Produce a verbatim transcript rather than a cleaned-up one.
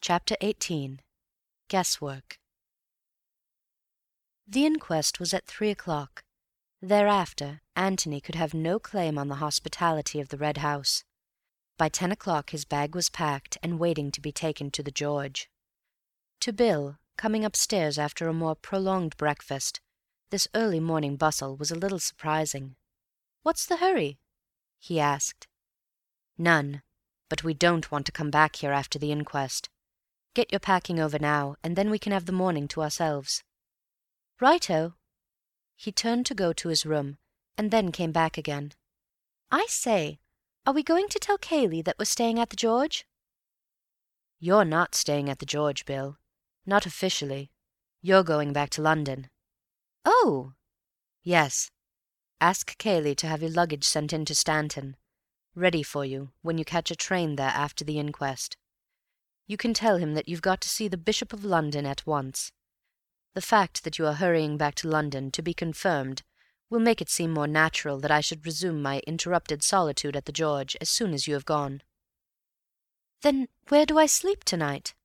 Chapter eighteen. Guesswork. The inquest was at three o'clock. Thereafter, Antony could have no claim on the hospitality of the Red House. By ten o'clock his bag was packed and waiting to be taken to the George. To Bill, coming upstairs after a more prolonged breakfast, this early morning bustle was a little surprising. "What's the hurry?" he asked. "None, but we don't want to come back here after the inquest. Get your packing over now, and then we can have the morning to ourselves." "Righto." He turned to go to his room, and then came back again. "I say, are we going to tell Cayley that we're staying at the George?" "You're not staying at the George, Bill. Not officially. You're going back to London." "Oh!" "Yes. Ask Cayley to have your luggage sent in to Stanton, ready for you when you catch a train there after the inquest. You can tell him that you've got to see the Bishop of London at once. The fact that you are hurrying back to London to be confirmed will make it seem more natural that I should resume my interrupted solitude at the George as soon as you have gone." "Then where do I sleep tonight?"